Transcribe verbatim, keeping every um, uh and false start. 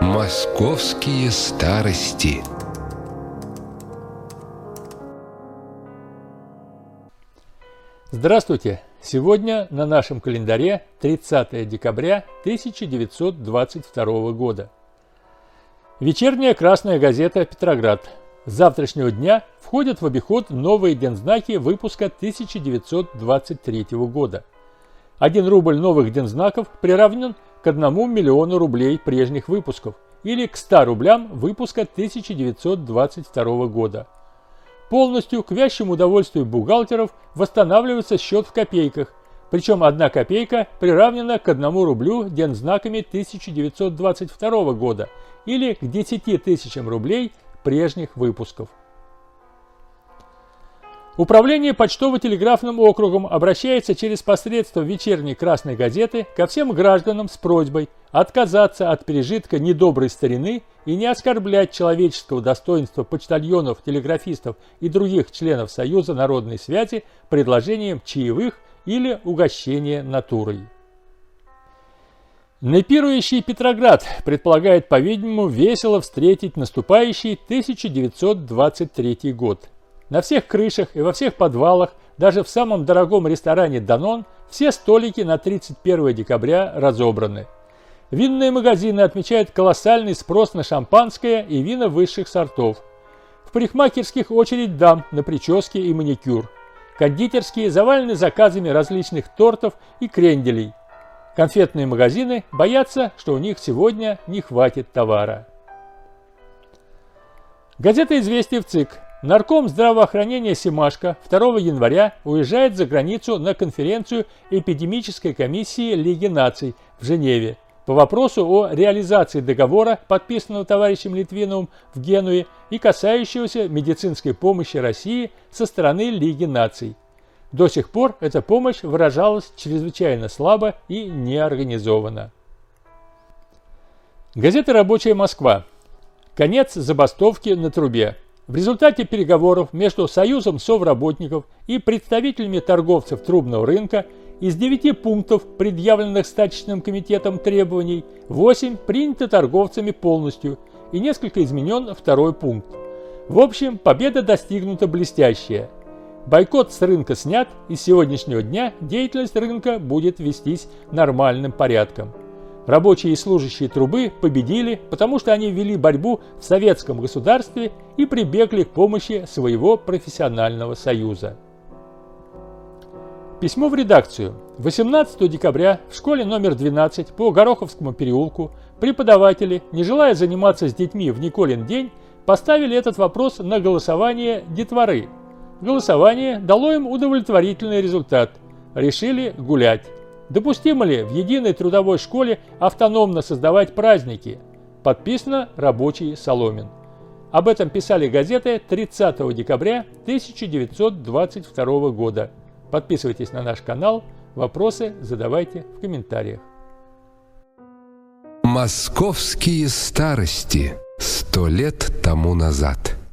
Московские старости. Здравствуйте! Сегодня на нашем календаре тридцатое декабря тысяча девятьсот двадцать второго года. Вечерняя красная газета «Петроград». С завтрашнего дня входят в обиход новые дензнаки выпуска тысяча девятьсот двадцать третьего года. Один рубль новых дензнаков приравнен к одному миллиону рублей прежних выпусков или к ста рублям выпуска тысяча девятьсот двадцать второго года. Полностью к вящему удовольствию бухгалтеров восстанавливается счет в копейках, причем одна копейка приравнена к одному рублю дензнаками тысяча девятьсот двадцать второго года или к десяти тысячам рублей прежних выпусков. Управление почтово-телеграфным округом обращается через посредство вечерней красной газеты ко всем гражданам с просьбой отказаться от пережитка недоброй старины и не оскорблять человеческого достоинства почтальонов, телеграфистов и других членов Союза народной связи предложением чаевых или угощения натурой. Непирующий Петроград предполагает, по-видимому, весело встретить наступающий тысяча девятьсот двадцать третий год. На всех крышах и во всех подвалах, даже в самом дорогом ресторане «Данон», все столики на тридцать первое декабря разобраны. Винные магазины отмечают колоссальный спрос на шампанское и вина высших сортов. В парикмахерских очередь дам на прически и маникюр. Кондитерские завалены заказами различных тортов и кренделей. Конфетные магазины боятся, что у них сегодня не хватит товара. Газета «Известия» в ЦИК. Нарком здравоохранения Семашко второго января уезжает за границу на конференцию эпидемической комиссии Лиги наций в Женеве по вопросу о реализации договора, подписанного товарищем Литвиновым в Генуе и касающегося медицинской помощи России со стороны Лиги наций. До сих пор эта помощь выражалась чрезвычайно слабо и неорганизованно. Газета «Рабочая Москва». Конец забастовки на трубе. В результате переговоров между Союзом совработников и представителями торговцев трубного рынка из девяти пунктов, предъявленных стачечным комитетом требований, восемь приняты торговцами полностью и несколько изменен второй пункт. В общем, победа достигнута блестящая. Бойкот с рынка снят, и с сегодняшнего дня деятельность рынка будет вестись нормальным порядком. Рабочие и служащие трубы победили, потому что они вели борьбу в советском государстве и прибегли к помощи своего профессионального союза. Письмо в редакцию. восемнадцатого декабря в школе номер двенадцать по Гороховскому переулку преподаватели, не желая заниматься с детьми в Николин день, поставили этот вопрос на голосование детворы. Голосование дало им удовлетворительный результат. Решили гулять. Допустимо ли в единой трудовой школе автономно создавать праздники? Подписано рабочий Соломин. Об этом писали газеты тридцатого декабря тысяча девятьсот двадцать второго года. Подписывайтесь на наш канал, вопросы задавайте в комментариях. Московские старости. Сто лет тому назад.